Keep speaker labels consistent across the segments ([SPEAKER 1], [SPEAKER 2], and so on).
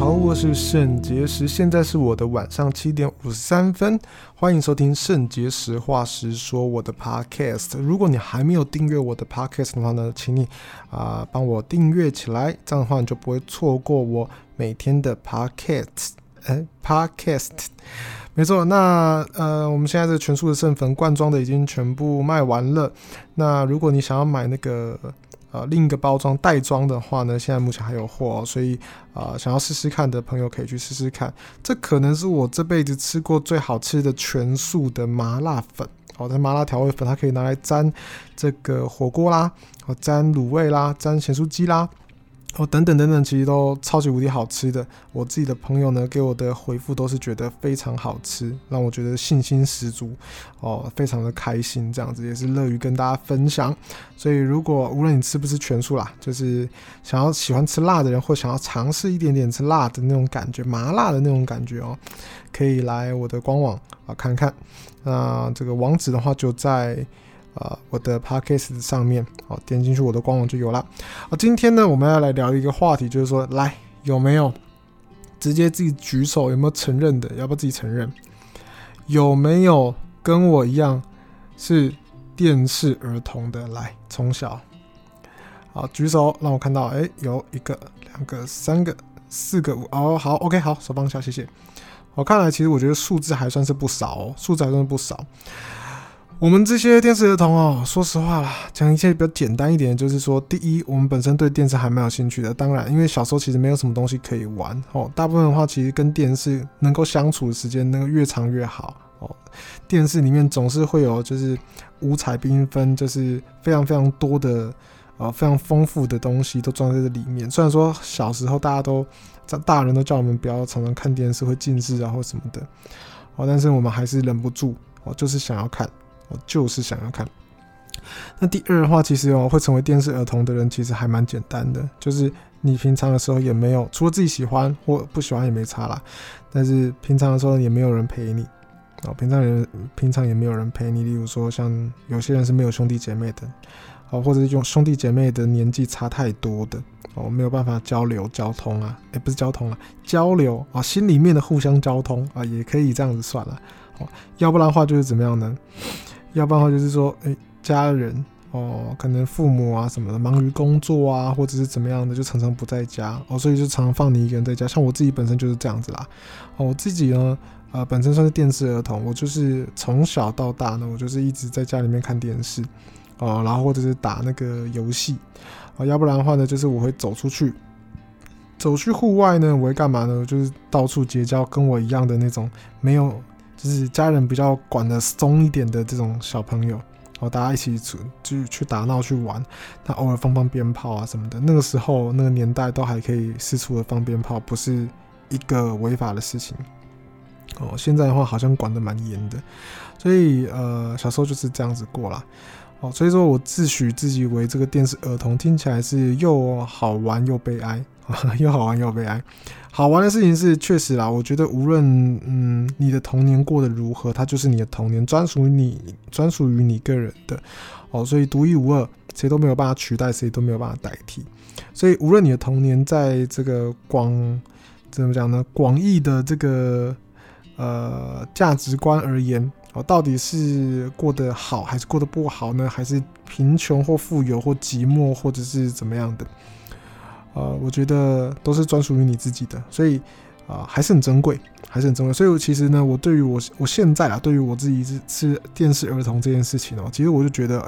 [SPEAKER 1] 好，我是肾结石，现在是我的晚上7点53分，欢迎收听肾结石话实说我的 podcast。如果你还没有订阅我的 podcast 的话呢，请你帮我订阅起来，这样的话你就不会错过我每天的 podcast。没错，那我们现在这全素的圣粉罐装的已经全部卖完了。那如果你想要买那个另一个包装袋装的话呢，现在目前还有货所以想要试试看的朋友可以去试试看。这可能是我这辈子吃过最好吃的全素的麻辣粉。这麻辣调味粉它可以拿来沾这个火锅啦，沾卤味啦，沾咸酥鸡啦。等等等等，其实都超级无敌好吃的。我自己的朋友呢给我的回复都是觉得非常好吃，让我觉得信心十足非常的开心，这样子也是乐于跟大家分享。所以如果无论你吃不吃全素啦，就是喜欢吃辣的人，或想要尝试一点点吃辣的那种感觉，麻辣的那种感觉可以来我的官网看看。那这个网址的话就在我的 podcast 上面，点进去我的官网就有了。今天呢，我们要来聊一个话题，就是说，来有没有直接自己举手，有没有承认的？要不要自己承认？有没有跟我一样是电视儿童的？来，从小，好举手，让我看到，有1个、2个、3个、4个、5，好 ，OK， 好，手放下，谢谢。看来其实我觉得数字还算是不少我们这些电视儿童说实话啦，讲一些比较简单一点，就是说，第一，我们本身对电视还蛮有兴趣的。当然，因为小时候其实没有什么东西可以玩大部分的话，其实跟电视能够相处的时间那个越长越好电视里面总是会有就是五彩缤纷，就是非常非常多的非常丰富的东西都装在这里面。虽然说小时候大人都叫我们不要常常看电视，会近视或什么的但是我们还是忍不住就是想要看。那第二的话，其实会成为电视儿童的人其实还蛮简单的，就是你平常的时候也没有，除了自己喜欢或不喜欢也没差啦，但是平常的时候也没有人陪你平常也没有人陪你。例如说像有些人是没有兄弟姐妹的或者是用兄弟姐妹的年纪差太多的没有办法交流交通不是交通交流心里面的互相交通也可以这样子算了要不然的话就是怎么样呢？要不然的话就是说家人可能父母什么的忙于工作或者是怎么样的，就常常不在家所以就常常放你一个人在家。像我自己本身就是这样子啦我自己呢本身算是电视儿童，我就是从小到大呢，我就是一直在家里面看电视然后或者是打那个游戏要不然的话呢，就是我会走去户外呢，我会干嘛呢？就是到处结交跟我一样的那种没有就是家人比较管得松一点的这种小朋友大家一起去打闹去玩，那偶尔放鞭炮什么的。那个时候那个年代都还可以四处的放鞭炮，不是一个违法的事情现在的话好像管得蛮严的，所以小时候就是这样子过啦所以说我自诩自己为这个电视儿童，听起来是又好玩又悲哀又好玩又悲哀。好玩的事情是确实啦，我觉得无论你的童年过得如何，它就是你的童年，专属于你个人的所以独一无二，谁都没有办法取代，谁都没有办法代替。所以无论你的童年在这个怎么讲呢，广义的这个价值观而言到底是过得好还是过得不好呢？还是贫穷或富有或寂寞或者是怎么样的我觉得都是专属于你自己的，所以还是很珍贵。所以其实呢，我对于我现在对于我自己是电视儿童这件事情其实我就觉得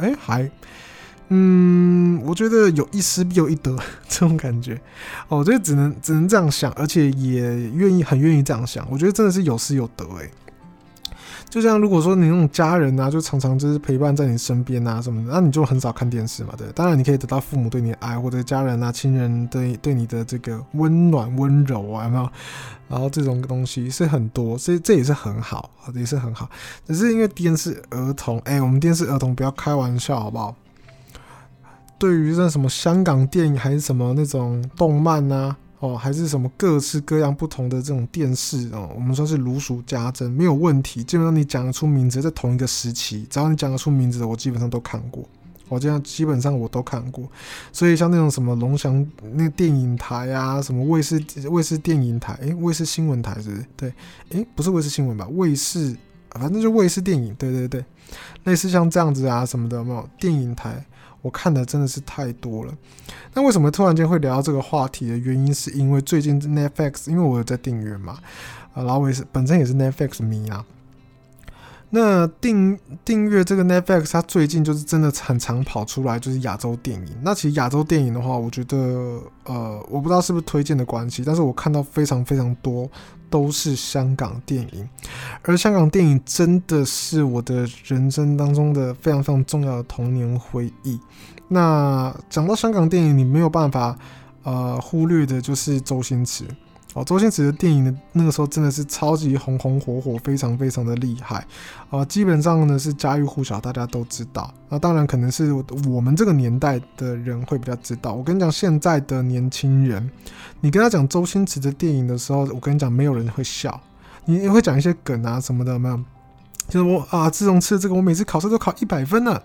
[SPEAKER 1] 我觉得有一失必有一得这种感觉我觉得只能这样想，而且也很愿意这样想。我觉得真的是有失有得就像如果说你那种家人就常常就是陪伴在你身边什么的，那你就很少看电视嘛，对。当然你可以得到父母对你的爱，或者家人亲人对你的这个温暖温柔有没有？然后这种东西是很多，所以这也是很好，只是因为电视儿童我们电视儿童不要开玩笑好不好？对于那什么香港电影还是什么那种动漫还是什么各式各样不同的这种电视我们算是如数家珍，没有问题。基本上你讲得出名字，在同一个时期，只要你讲得出名字的，我基本上都看过这样基本上我都看过。所以像那种什么龙翔那个电影台啊，什么卫视电影台，卫视新闻台是不是？对，不是卫视新闻吧？卫视，反正就卫视电影，对，类似像这样子啊什么的，有没有电影台？我看的真的是太多了。那为什么突然间会聊到这个话题的原因，是因为最近 Netflix， 因为我有在订阅嘛，然后我本身也是 Netflix 迷啊。那订阅这个 Netflix， 它最近就是真的很常跑出来，就是亚洲电影。那其实亚洲电影的话，我觉得我不知道是不是推荐的关系，但是我看到非常非常多都是香港电影，而香港电影真的是我的人生当中的非常非常重要的童年回忆。那讲到香港电影，你没有办法忽略的就是周星驰。周星驰的电影的那个时候真的是超级红红火火，非常非常的厉害基本上呢是家喻户晓，大家都知道。那当然可能是我们这个年代的人会比较知道。我跟你讲，现在的年轻人，你跟他讲周星驰的电影的时候，我跟你讲，没有人会笑。你会讲一些梗啊什么的，有没有？就是我自从吃了这个，我每次考试都考100分了。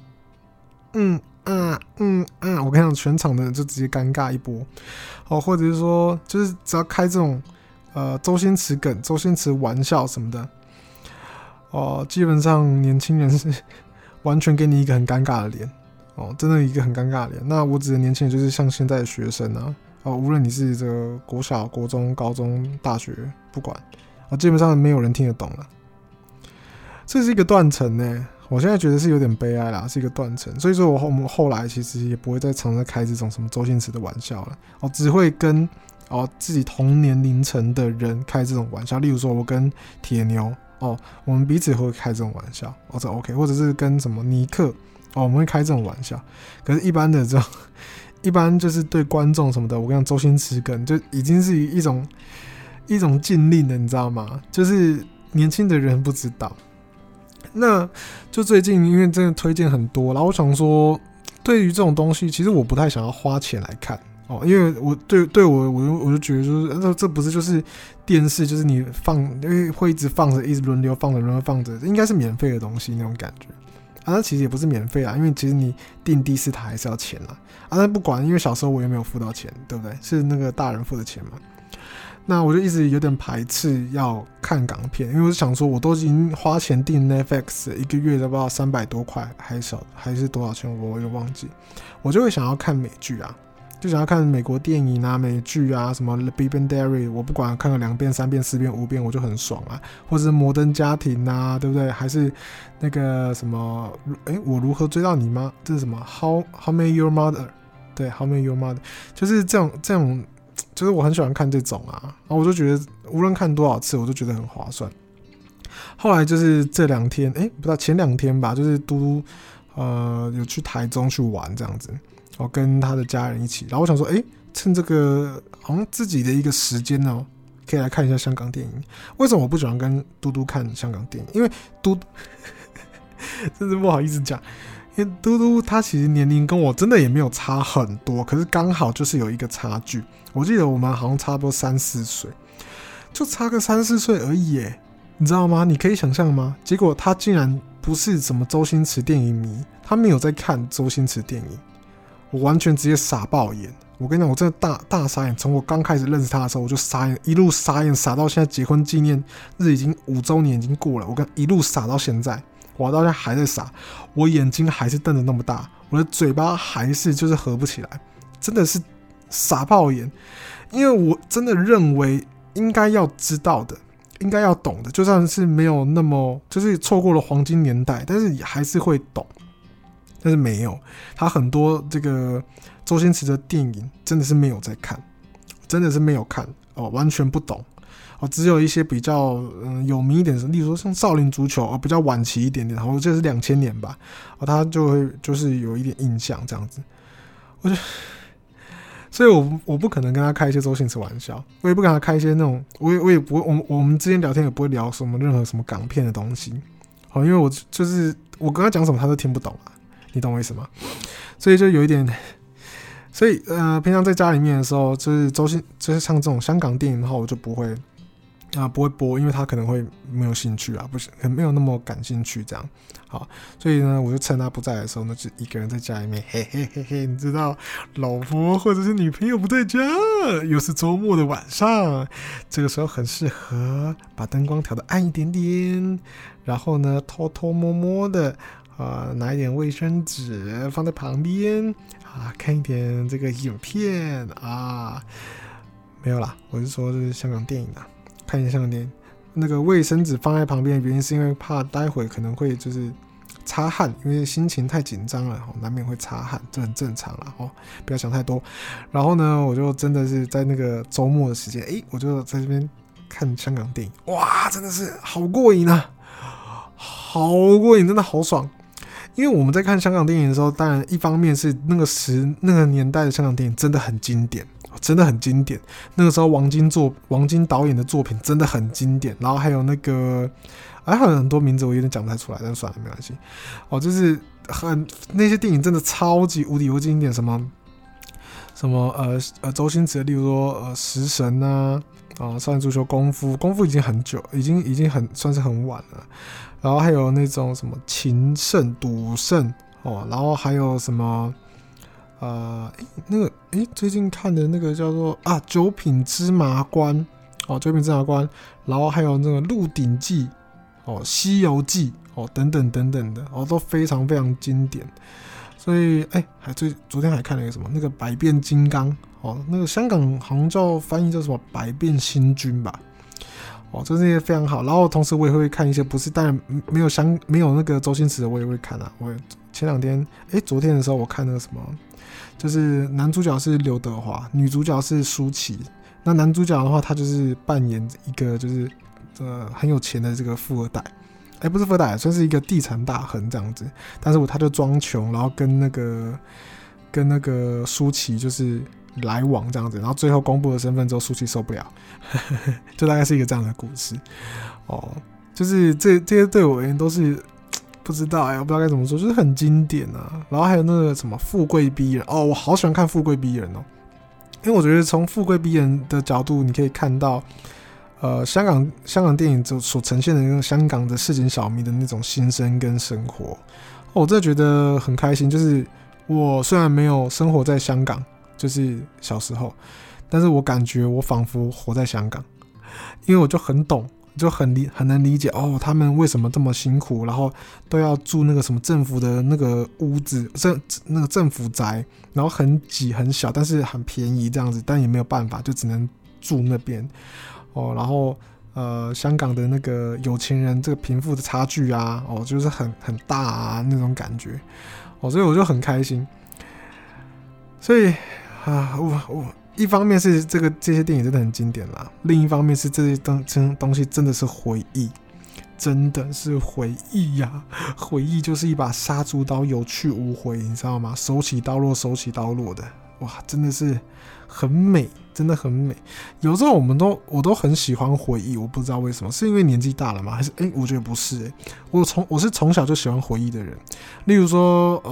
[SPEAKER 1] 我跟你讲，全场的人就直接尴尬一波，或者是说，就是只要开这种周星驰梗、周星驰玩笑什么的，基本上年轻人是完全给你一个很尴尬的脸，真的一个很尴尬的脸。那我指的年轻人就是像现在的学生啊，无论你是这个国小、国中、高中、大学，不管，基本上没有人听得懂了。这是一个断层呢。我现在觉得是有点悲哀啦，是一个断层，所以说我们后来其实也不会再常常开这种什么周星驰的玩笑了，只会跟自己同年龄层的人开这种玩笑，例如说我跟铁牛我们彼此会开这种玩笑这 OK， 或者是跟什么尼克我们会开这种玩笑，可是一般的这种一般就是对观众什么的，我跟你讲周星驰梗就已经是一种禁令了，你知道吗？就是年轻的人不知道。那就最近因为真的推荐很多，然后我想说，对于这种东西，其实我不太想要花钱来看因为我对我就觉得就是这不是就是电视，就是你放，因为会一直放着，一直轮流放着，应该是免费的东西那种感觉那其实也不是免费因为其实你订第4台还是要钱啦那不管，因为小时候我也没有付到钱，对不对？是那个大人付的钱嘛。那我就一直有点排斥要看港片，因为我就想说，我都已经花钱订 Netflix 一个月不知道300多块，还是多少钱，我有忘记。我就会想要看美剧就想要看美国电影美剧什么 The Big Bang Theory， 我不管看个2遍、3遍、4遍、5遍，我就很爽或者是摩登家庭对不对？还是那个什么，我如何追到你妈？这是什么 How Met Your Mother？ 对 ，How Met Your Mother， 就是这种。就是我很喜欢看这种然后我就觉得无论看多少次，我都觉得很划算。后来就是这2天，不知道前2天吧，就是嘟有去台中去玩这样子，跟他的家人一起。然后我想说，趁这个好像自己的一个时间可以来看一下香港电影。为什么我不喜欢跟嘟嘟看香港电影？因为真是不好意思讲。因为嘟嘟他其实年龄跟我真的也没有差很多，可是刚好就是有一个差距。我记得我们好像差不多3-4岁，就差个3-4岁而已耶，你知道吗？你可以想象吗？结果他竟然不是什么周星驰电影迷，他没有在看周星驰电影，我完全直接傻爆眼。我跟你讲，我真的大傻眼。从我刚开始认识他的时候，我就傻眼，一路傻眼傻到现在，结婚纪念日已经5周年已经过了，我跟一路傻到现在。我到现在还在傻，我眼睛还是瞪得那么大，我的嘴巴还是就是合不起来，真的是傻爆眼。因为我真的认为应该要知道的，应该要懂的，就算是没有那么就是错过了黄金年代，但是也还是会懂。但是没有，他很多这个周星驰的电影真的是没有在看，真的是没有看完全不懂。只有一些比较有名一点的，例如说像少林足球比较晚期一点点，然后这是2000年吧他就会就是有一点印象这样子。所以我不可能跟他开一些周星驰玩笑，我也不跟他开一些那种，我也不会，我们之间聊天也不会聊什么任何什么港片的东西因为我就是我跟他讲什么他都听不懂你懂我意思吗？所以就有一点。所以平常在家里面的时候，就是像这种香港电影的话，我就不会不会播，因为他可能会没有兴趣啊，不是，可能没有那么感兴趣这样。好，所以呢，我就趁他不在的时候呢，就一个人在家里面，嘿嘿嘿嘿，你知道，老婆或者是女朋友不在家，又是周末的晚上，这个时候很适合把灯光调得暗一点点，然后呢，偷偷摸摸的拿一点卫生纸放在旁边看一点这个影片没有啦，我是说这是香港电影啊。看一下香港电影，那个卫生纸放在旁边的原因是因为怕待会可能会就是擦汗，因为心情太紧张了，难免会擦汗，这很正常啦，不要想太多。然后呢，我就真的是在那个周末的时间，我就在这边看香港电影，哇，真的是好过瘾啊，好过瘾，真的好爽。因为我们在看香港电影的时候，当然一方面是那个年代的香港电影真的很经典。真的很经典，那个时候王晶导演的作品真的很经典，然后还有那个还有很多名字我有点讲不太出来，但算了没关系。就是那些电影真的超级无敌经典，什么周星驰的，例如说食神少年足球功夫已经很久，已经很算是很晚了。然后还有那种什么情圣、赌圣然后还有什么最近看的那个叫做九品芝麻官然后还有那个鹿鼎记西游记等等等等的都非常非常经典。所以昨天还看了一个什么那个百变金刚那个香港好像翻译叫什么百变星君吧这些非常好。然后同时我也会看一些不是，当然没有那个周星驰的我也会看我前两天昨天的时候我看那个什么，就是男主角是刘德华，女主角是舒淇。那男主角的话，他就是扮演一个就是很有钱的这个富二代，不是富二代，算是一个地产大亨这样子。但是他就装穷，然后跟那个舒淇就是来往这样子，然后最后公布了身份之后，舒淇受不了，就大概是一个这样的故事就是这些对我而言都是不知道我不知道该怎么说，就是很经典啊。然后还有那个什么富贵逼人我好喜欢看富贵逼人因为我觉得从富贵逼人的角度，你可以看到香港电影所呈现的那种香港的市井小民的那种心声跟生活我真的觉得很开心。就是我虽然没有生活在香港，就是小时候，但是我感觉我仿佛活在香港，因为我就很懂，就很能理解他们为什么这么辛苦，然后都要住那个什么政府的那个屋子，那个政府宅，然后很挤很小，但是很便宜这样子，但也没有办法，就只能住那边然后香港的那个有钱人这个贫富的差距就是很大那种感觉所以我就很开心。所以我一方面是这些电影真的很经典啦，另一方面是这些东西真的是回忆，真的是回忆呀！回忆就是一把杀猪刀，有去无回，你知道吗？手起刀落，手起刀落的，哇，真的是很美，真的很美。有时候我都很喜欢回忆，我不知道为什么，是因为年纪大了吗？还是我觉得不是我是从小就喜欢回忆的人。例如说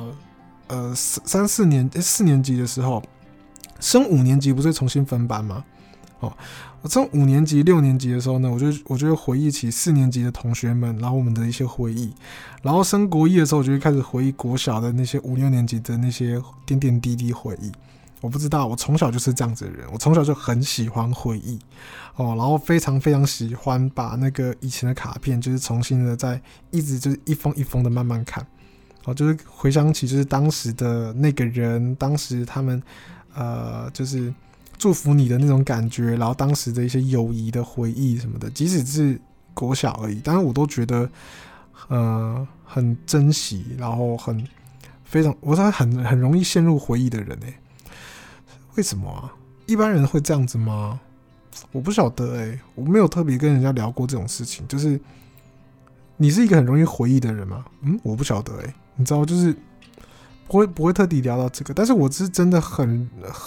[SPEAKER 1] 4年级的时候，升5年级不是重新分班吗？我升5年级、6年级的时候呢，我就会回忆起4年级的同学们，然后我们的一些回忆。然后升国1的时候，我就会开始回忆国小的那些5、6年级的那些点点滴滴回忆。我不知道，我从小就是这样子的人，我从小就很喜欢回忆然后非常非常喜欢把那个以前的卡片，就是重新的一直就是一封一封的慢慢看。就是回想起就是当时的那个人，当时他们就是祝福你的那种感觉，然后当时的一些友谊的回忆什么的，即使是国小而已，但是我都觉得很珍惜，然后我是很容易陷入回忆的人为什么啊？一般人会这样子吗？我不晓得我没有特别跟人家聊过这种事情。就是你是一个很容易回忆的人吗？我不晓得你知道，就是不会特地聊到这个，但是我是真的很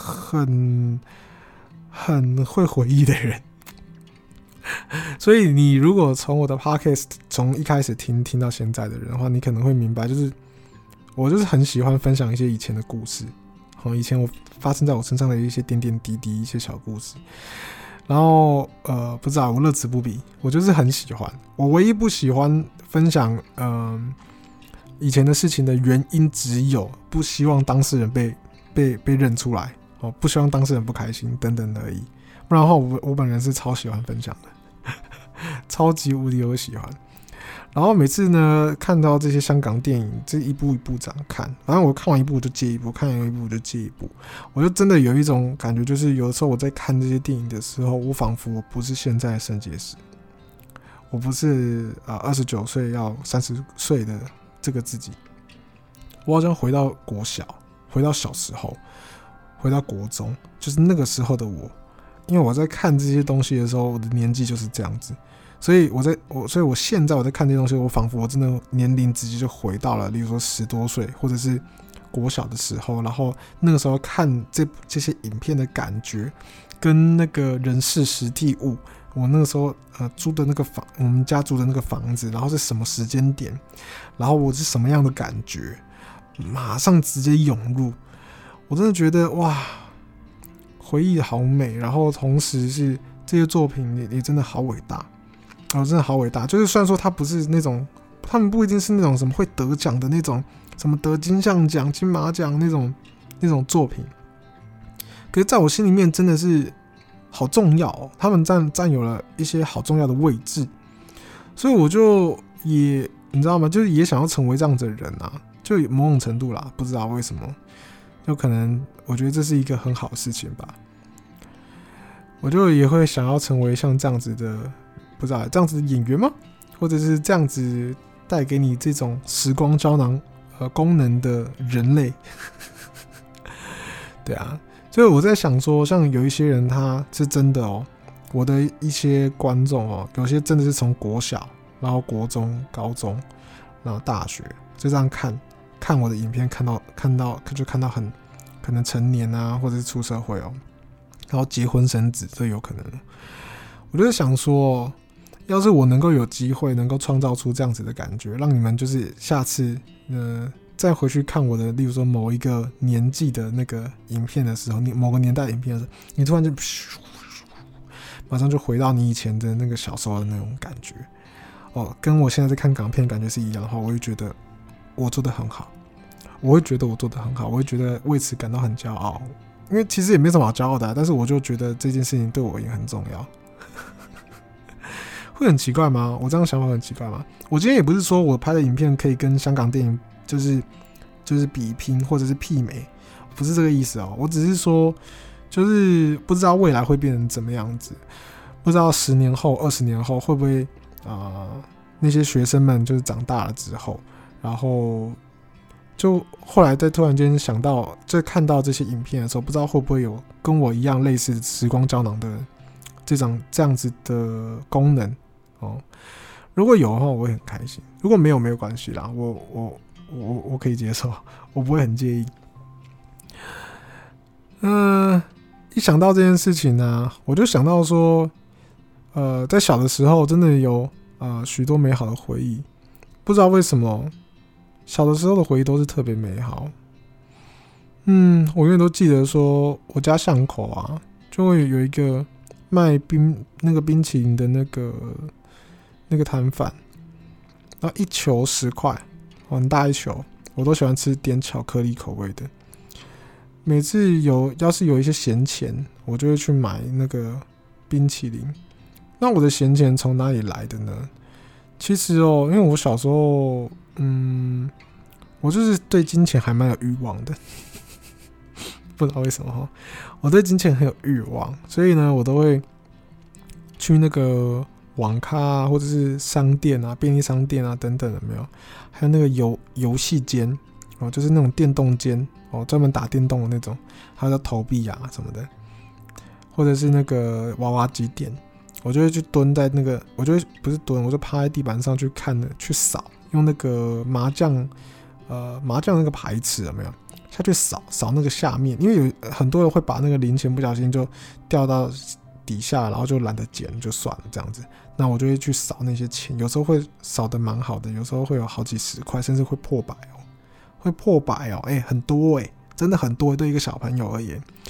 [SPEAKER 1] 会回忆的人。所以你如果从我的 podcast 从一开始听到现在的人的话，你可能会明白，就是我就是很喜欢分享一些以前的故事，以前发生在我身上的一些点点滴滴一些小故事。 然后不知道我乐此不疲，我就是很喜欢。我唯一不喜欢分享以前的事情的原因，只有不希望当事人被认出来，不希望当事人不开心等等而已。不然的话，我本人是超喜欢分享的，超级无敌有喜欢。然后每次呢看到这些香港电影，这一部一部这样看，反正我看完一部就接一部，看完一部就接一部，我就真的有一种感觉，就是有的时候我在看这些电影的时候，我仿佛我不是现在的肾结石，我不是29岁要30岁的这个自己，我好像回到国小，回到小时候，回到国中，就是那个时候的我。因为我在看这些东西的时候，我的年纪就是这样子，所以我现在我在看这些东西，我仿佛我真的年龄直接就回到了，例如说10多岁，或者是国小的时候，然后那个时候看这些影片的感觉，跟那个人事实地物，我那个时候租的那个房，我们家租的那个房子，然后是什么时间点，然后我是什么样的感觉，马上直接涌入，我真的觉得哇！回忆好美，然后同时是这些作品也真的好伟大，真的好伟大。就是虽然说它不是那种，他们不一定是那种什么会得奖的那种，什么得金像奖、金马奖那种作品，可是在我心里面真的是好重要哦，他们占有了一些好重要的位置，所以我就也你知道吗？就是也想要成为这样子的人啊，就某种程度啦，不知道为什么。就可能我觉得这是一个很好的事情吧，我就也会想要成为像这样子的，不知道这样子的演员吗？或者是这样子带给你这种时光胶囊功能的人类。对啊，所以我在想说，像有一些人他是真的哦，我的一些观众哦，有些真的是从国小，然后国中、高中，然后大学就这样看我的影片，看到很可能成年啊，或者是出社会哦，然后结婚生子，这有可能。我就想说，要是我能够有机会，能够创造出这样子的感觉，让你们就是下次再回去看我的，例如说某一个年纪的那个影片的时候，某个年代的影片的时候，你突然就马上就回到你以前的那个小时候的那种感觉哦，跟我现在在看港片感觉是一样的话，我会觉得我做得很好，我会觉得我做得很好，我会觉得为此感到很骄傲，因为其实也没什么好骄傲的但是我就觉得这件事情对我也很重要。会很奇怪吗？我这样想法很奇怪吗？我今天也不是说我拍的影片可以跟香港电影就是比拼或者是媲美，不是这个意思哦。我只是说，就是不知道未来会变成怎么样子，不知道10年后、20年后会不会那些学生们就是长大了之后，然后就后来再突然间想到，在看到这些影片的时候，不知道会不会有跟我一样类似时光胶囊的这样子的功能哦。如果有的话，我会很开心；如果没有，没有关系啦，我可以接受，我不会很介意。一想到这件事情呢，我就想到说，在小的时候真的有许多美好的回忆，不知道为什么。小的时候的回忆都是特别美好。我永远都记得说，我家巷口啊，就会有一个卖那个冰淇淋的那个摊贩，然后一球10块，很大一球，我都喜欢吃点巧克力口味的。每次要是有一些闲钱，我就会去买那个冰淇淋。那我的闲钱从哪里来的呢？其实因为我小时候，我就是对金钱还蛮有欲望的，不知道为什么我对金钱很有欲望，所以呢，我都会去那个网咖啊，或者是商店啊、便利商店啊等等的，没有，还有那个游戏间就是那种电动间专门打电动的那种，还有叫投币啊什么的，或者是那个娃娃机店，我就会去蹲在那个，我就会不是蹲，我就趴在地板上去看的，去扫，用那个麻将那个牌尺有没有下去扫那个下面，因为有很多人会把那个零钱不小心就掉到底下，然后就懒得捡就算了这样子。那我就会去扫那些钱，有时候会扫得蛮好的，有时候会有好几10块，甚至会破百很多真的很多对一个小朋友而言。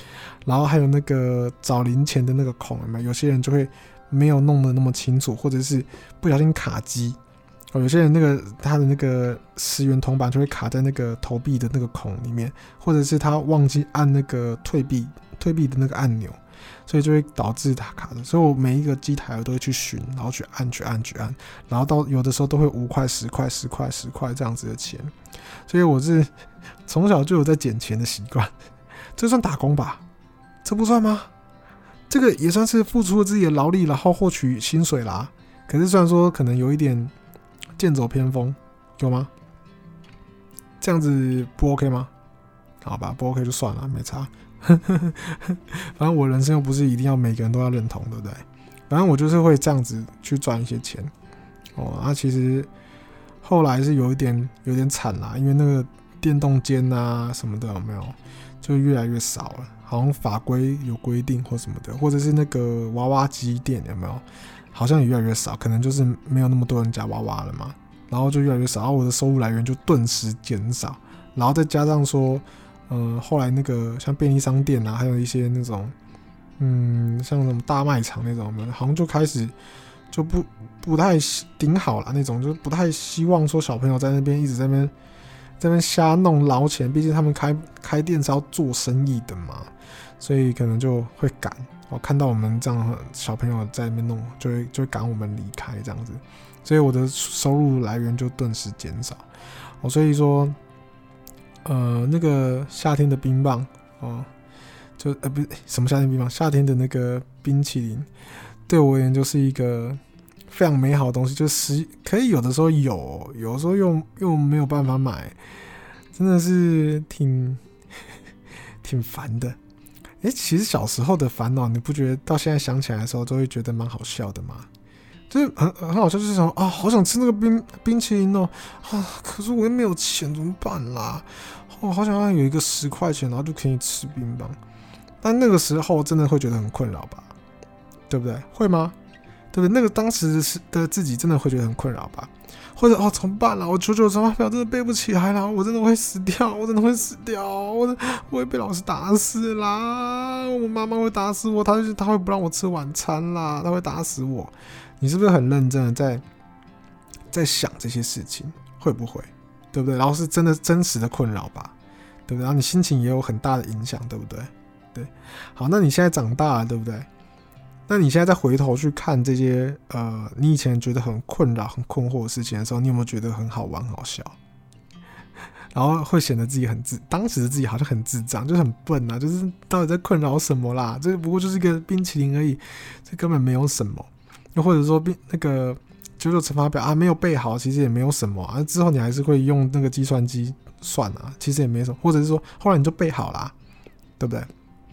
[SPEAKER 1] 然后还有那个找零钱的那个孔，有些人就会没有弄得那么清楚，或者是不小心卡机。有些人他的那个10元铜板就会卡在那个投币的那个孔里面，或者是他忘记按那个退币的那个按钮，所以就会导致他卡的。所以我每一个机台我都会去寻，然后去按，然后到有的时候都会5块、10块、10块、10块这样子的钱。所以我是从小就有在捡钱的习惯，这算打工吧？这不算吗？这个也算是付出了自己的劳力，然后获取薪水啦。可是虽然说可能有一点剑走偏锋，有吗？这样子不 OK 吗？好吧，不 OK 就算了，没差。反正我人生又不是一定要每个人都要认同，对不对？反正我就是会这样子去赚一些钱。其实后来是有点惨啦，因为那个电动间啊什么的有没有，就越来越少了。好像法规有规定或什么的，或者是那个娃娃机店有没有？好像也越来越少，可能就是没有那么多人夹娃娃了嘛，然后就越来越少，然后我的收入来源就顿时减少，然后再加上说，后来那个像便利商店啊，还有一些那种，像那种大卖场那种，好像就开始就不太顶好了那种，就不太希望说小朋友在那边一直在那边瞎弄捞钱，毕竟他们开店是要做生意的嘛，所以可能就会赶。看到我们这样小朋友在那边弄，就会赶我们离开这样子，所以我的收入来源就顿时减少。所以说，那个夏天的冰棒不是什么夏天冰棒，夏天的那个冰淇淋，对我而言就是一个非常美好的东西，就是可以有的时候有的时候又没有办法买，真的是挺烦的。其实小时候的烦恼，你不觉得到现在想起来的时候都会觉得蛮好笑的吗？就是很好笑，就是想好想吃那个冰淇淋哦，可是我又没有钱，怎么办啦？好想要有一个10块钱，然后就可以吃冰棒。但那个时候真的会觉得很困扰吧？对不对？会吗？对不对？那个当时的自己真的会觉得很困扰吧？或者怎么办啦？我99乘法表真的背不起来啦，我真的会死掉，我会被老师打死啦，我妈妈会打死我，她会不让我吃晚餐啦，她会打死我。你是不是很认真的在想这些事情？会不会？对不对？然后是真实的困扰吧？对不对？然后你心情也有很大的影响，对不对？对，好，那你现在长大了，对不对？那你现在再回头去看这些你以前觉得很困扰、很困惑的事情的时候，你有没有觉得很好玩、好笑？然后会显得自己当时的自己好像很智障，就是很笨啊，就是到底在困扰什么啦？这不过就是一个冰淇淋而已，这根本没有什么。又或者说那个99乘法表没有背好，其实也没有什么啊。之后你还是会用那个计算机算啊，其实也没什么。或者是说后来你就背好啦，对不对？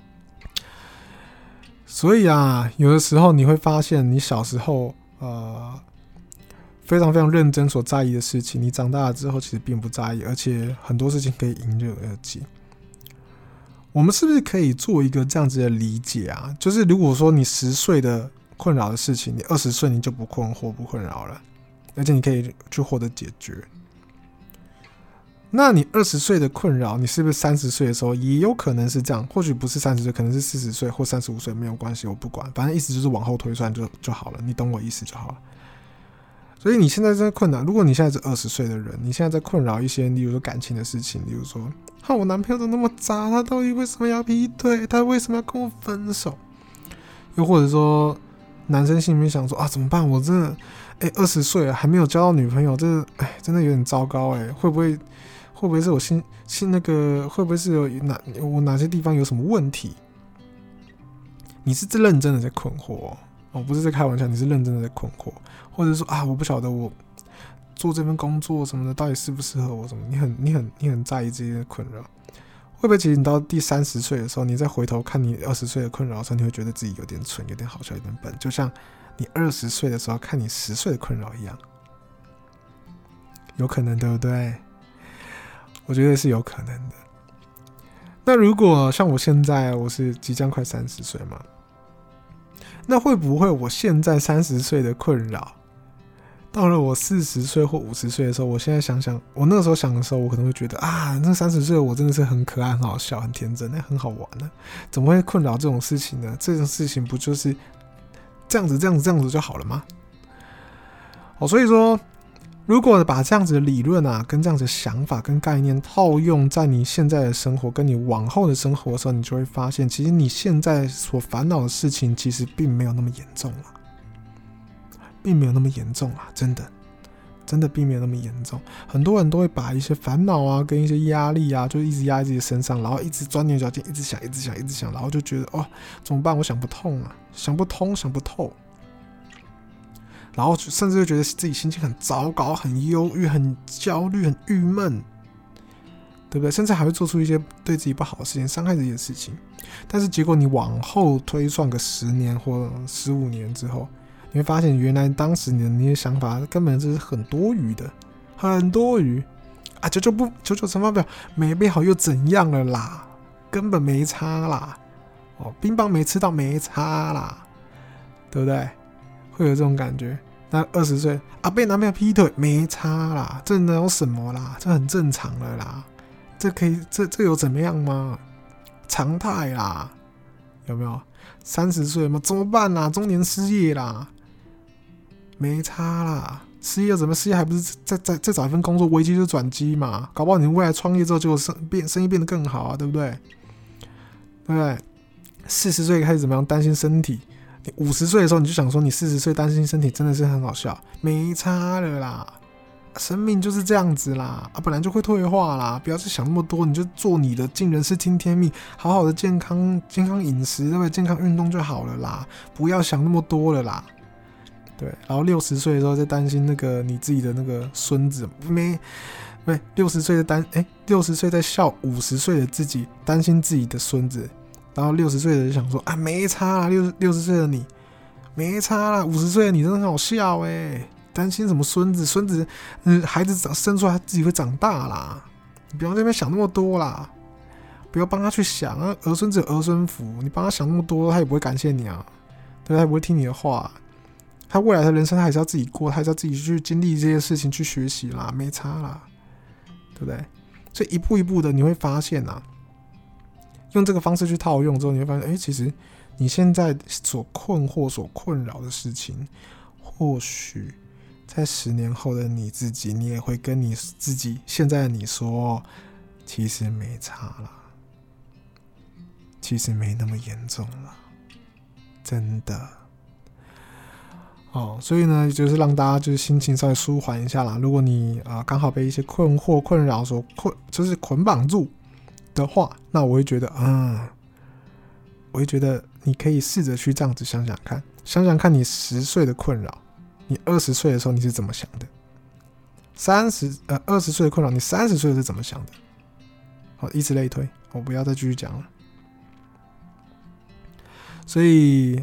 [SPEAKER 1] 所以有的时候你会发现，你小时候非常非常认真所在意的事情，你长大了之后其实并不在意，而且很多事情可以迎刃而解。我们是不是可以做一个这样子的理解啊？就是如果说你10岁的困扰的事情，你20岁你就不困惑、不困扰了，而且你可以去获得解决。那你20岁的困扰，你是不是30岁的时候也有可能是这样？或许不是30岁，可能是40岁或35岁，没有关系，我不管，反正意思就是往后推算就好了，你懂我意思就好了。所以你现在在困扰，如果你现在是20岁的人，你现在在困扰一些，例如说感情的事情，例如说，我男朋友怎么那么渣？他到底为什么要劈腿？他为什么要跟我分手？又或者说，男生心里面想说怎么办？我真的20岁了还没有交到女朋友，这真的有点糟糕会不会是我心那个？会不会是我哪些地方有什么问题？你是认真的在困惑不是在开玩笑，你是认真的在困惑，或者说我不晓得我做这份工作什么的到底适不适合我什么？你很在意这些困扰，会不会其实你到第30岁的时候，你再回头看你20岁的困扰的时候，你会觉得自己有点蠢、有点好笑、有点笨，就像你20岁的时候看你10岁的困扰一样，有可能对不对？我觉得是有可能的。那如果像我现在，我是即将快30岁嘛，那会不会我现在30岁的困扰， 到了我40岁或50岁的时候，我现在想想，我那个时候想的时候，我可能会觉得啊，那30岁的我真的是很可爱、很好笑、很天真，很好玩呢。怎么会困扰这种事情呢？这种事情不就是这样子就好了吗？所以说，如果把这样子的理论啊，跟这样子的想法跟概念套用在你现在的生活跟你往后的生活的时候，你就会发现，其实你现在所烦恼的事情，其实并没有那么严重了。并没有那么严重啊，真的并没有那么严重。很多人都会把一些烦恼啊，跟一些压力啊，就一直压在自己身上，然后一直钻牛角尖，一直想，然后就觉得怎么办？我想不通啊，想不透，然后甚至会觉得自己心情很糟糕、很忧郁、很焦虑、很郁闷，对不对？甚至还会做出一些对自己不好的事情，伤害自己的事情。但是结果你往后推算个10年或15年之后，你会发现，原来当时你的那些想法根本就是很多余的，很多余啊！九九乘法表没背好又怎样了啦？根本没差啦！冰棒没吃到没差啦，对不对？会有这种感觉。那20岁啊，被男朋友劈腿没差啦，这能有什么啦？这很正常了啦，这有怎么样吗？常态啦，有没有？30岁嘛，怎么办啦？中年失业啦。没差啦，失业怎么失业还不是再找一份工作，危机就是转机嘛，搞不好你未来创业之后就生意变得更好啊，对不对？对不对？40岁开始怎么样担心身体，你50岁的时候你就想说你40岁担心身体真的是很好笑，没差了啦，生命就是这样子啦，本来就会退化啦，不要再想那么多，你就做你的，尽人事听天命，好好的健康饮食，对不对？健康运动就好了啦，不要想那么多了啦。对，然后60岁的时候再担心那个你自己的那个孙子，60岁60岁在笑50岁的自己，担心自己的孙子，然后60岁的就想说啊没差啦，60岁的你没差啦，50岁的你真的很好笑担心什么孙子？孩子生出来他自己会长大啦，你不要在那边想那么多啦，不要帮他去想啊，儿孙子有儿孙福，你帮他想那么多，他也不会感谢你啊，对，他也不会听你的话。他未来的人生他还是要自己过，他还是要自己去经历这些事情，去学习啦，没差啦，对不对？所以一步一步的你会发现啊，用这个方式去套用之后，你会发现，其实你现在所困惑、所困扰的事情，或许在10年后的你自己，你也会跟你自己现在的你说，其实没差啦，其实没那么严重了，真的。所以呢，就是让大家就是心情稍微舒缓一下啦。如果你刚好被一些困惑、困扰所就是捆绑住的话，那我会觉得，你可以试着去这样子想想看你10岁的困扰，你20岁的时候你是怎么想的？20岁的困扰，你30岁是怎么想的？好，以此类推，我不要再继续讲了。所以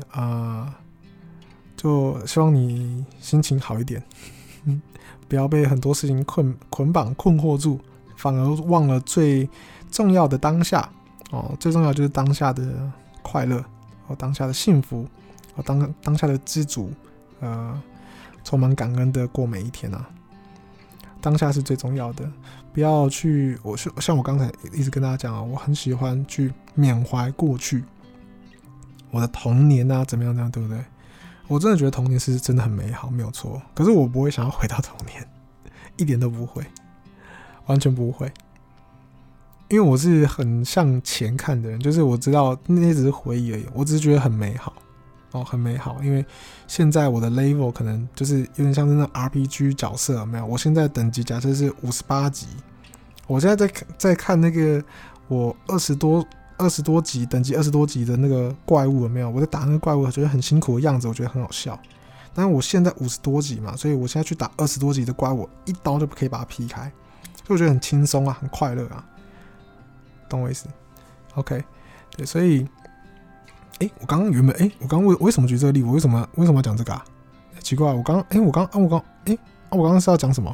[SPEAKER 1] 就希望你心情好一点，不要被很多事情捆绑困惑住，反而忘了最重要的当下最重要就是当下的快乐当下的幸福当下的知足，充满感恩的过每一天啊，当下是最重要的，不要去像我刚才一直跟大家讲我很喜欢去缅怀过去，我的童年啊怎么样，对不对？我真的觉得童年是真的很美好，没有错。可是我不会想要回到童年，一点都不会，完全不会。因为我是很向前看的人，就是我知道那些只是回忆而已，我只是觉得很美好很美好。因为现在我的 level 可能就是有点像是那 RPG 角色，有没有？我现在等级假设是58级，我现在在看那个我20多级等级20多级的那个怪物，有没有？我在打那个怪物，我觉得很辛苦的样子，我觉得很好笑。但是我现在50多级嘛，所以我现在去打20多级的怪物，一刀就可以把它劈开，所以我觉得很轻松啊，很快乐啊，懂我意思 ？OK， 对，所以，我刚刚原本，我刚为什么举这个例？我为什么要讲这个啊？奇怪，我刚刚是要讲什么？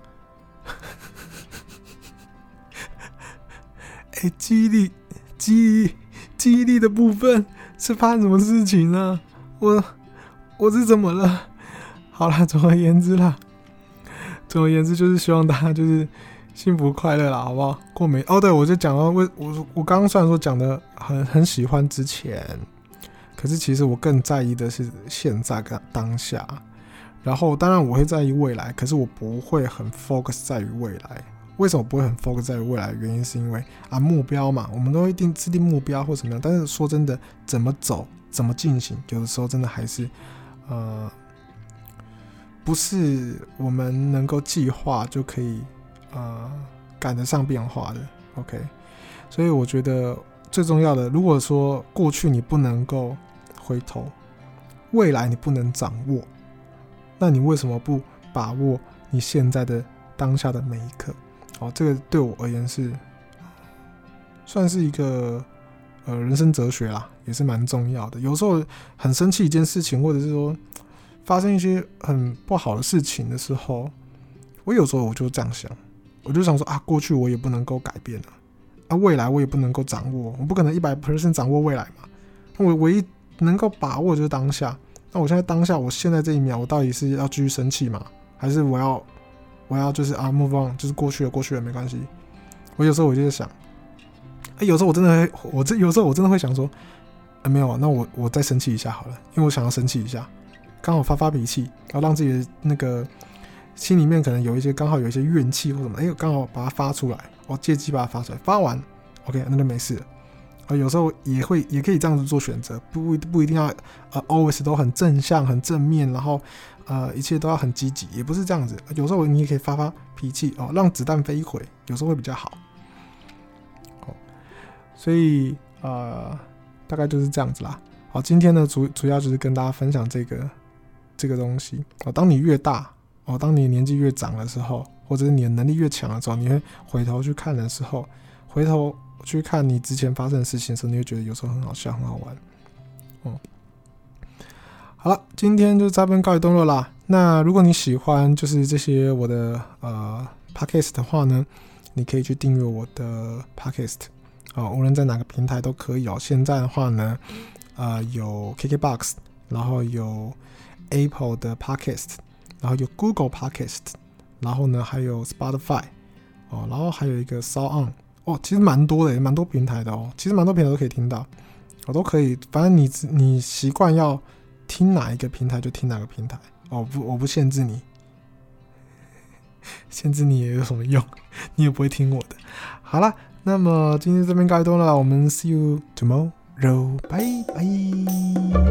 [SPEAKER 1] 记忆力的部分是发生什么事情呢？我是怎么了？ 好啦，总而言之就是希望大家就是幸福快乐啦，好不好？过每对，我就讲到我刚刚虽然说讲的很喜欢之前，可是其实我更在意的是现在跟当下。然后当然我会在意未来，可是我不会很 focus 在于未来。为什么不会很 focus 在于未来的原因是因为目标嘛，我们都会制定目标或什么样，但是说真的，怎么走怎么进行，有的时候真的还是不是我们能够计划就可以赶得上变化的。 OK， 所以我觉得最重要的，如果说过去你不能够回头，未来你不能掌握，那你为什么不把握你现在的当下的每一刻？这个对我而言是算是一个人生哲学啦，也是蛮重要的。有时候很生气一件事情，或者是说发生一些很不好的事情的时候，我有时候我就这样想，我就想说过去我也不能够改变了，未来我也不能够掌握，我不可能 100% 掌握未来嘛。我唯一能够把握就是当下。那我现在当下，我现在这一秒，我到底是要继续生气吗？还是我要就是move on， 就是过去了没关系。我有时候我就在想，有时候我真的会想说，没有，那我再生气一下好了，因为我想要生气一下，刚好发脾气，然后让自己的那个心里面可能刚好有一些怨气或什么，刚好把它发出来，我借机把它发出来，发完 ，OK， 那就没事了。有时候也可以这样子做选择，不一定要always 都很正向很正面，然后一切都要很积极，也不是这样子。有时候你也可以发脾气让子弹飞一回，有时候会比较好。所以大概就是这样子啦。好，今天呢主要就是跟大家分享这个东西。当你越大当你年纪越长的时候，或者是你的能力越强的时候，你会回头去看的时候，回头去看你之前发生的事情的时候，你会觉得有时候很好笑很好玩。好了，今天就这边告一段落啦。那如果你喜欢就是这些我的podcast 的话呢，你可以去订阅我的 podcast，无论在哪个平台都可以现在的话呢有 KKBOX， 然后有 Apple 的 podcast， 然后有 Google podcast， 然后呢还有 Spotify，然后还有一个 SoundOn，其实蛮多的，蛮多平台的其实蛮多平台都可以听到，都可以，反正你习惯要听哪一个平台就听哪个平台，我不限制你，限制你也有什么用？你也不会听我的。好啦，那么今天这边告一段落了，我们 see you tomorrow， 拜拜。